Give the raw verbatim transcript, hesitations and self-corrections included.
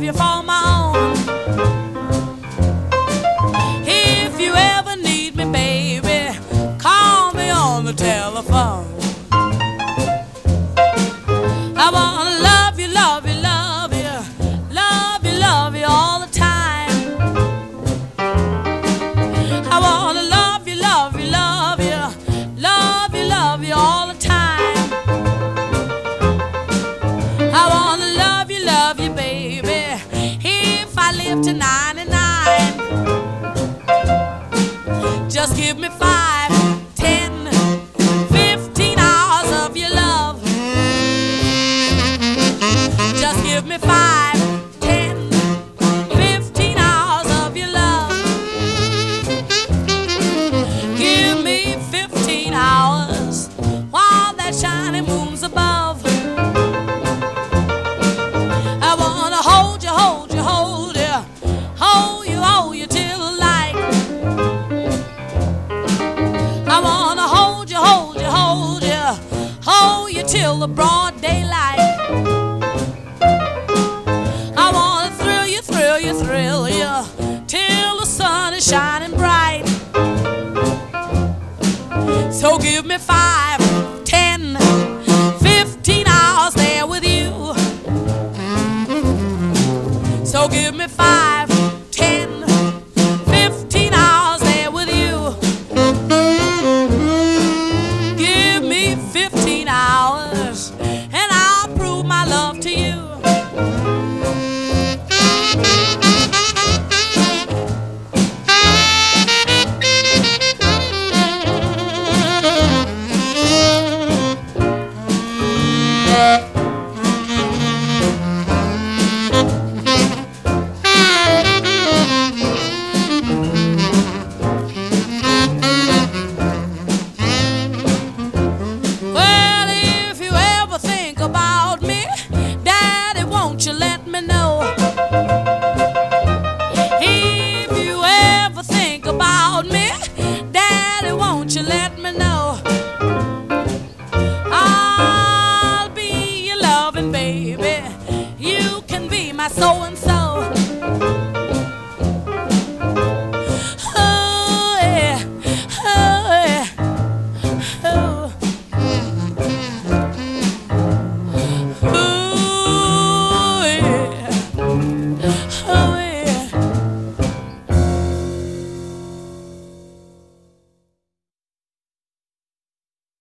you for my own. If you ever need me, baby, call me on the telephone. I wanna love you, love you, love you, love you, love you all the time. I wanna love you, love you, love you, love you, love you all the time. I wanna love you, love you, baby, if I live to ninety-nine. Just give me five, ten, fifteen hours of your love. Just give me five, ten, fifteen hours of your love. Give me fifteen hours while that shining moon's above. I wanna hold you, hold you, hold you, hold you, hold you till the light. I wanna hold you, hold you, hold you, hold you till the broad daylight. I wanna thrill you, thrill you, thrill you till the sun is shining bright. So give me five, ten, fifteen hours there with you. So give me five, ten, fifteen hours there with you. Give me fifteen hours and I'll prove my love to you. Yeah.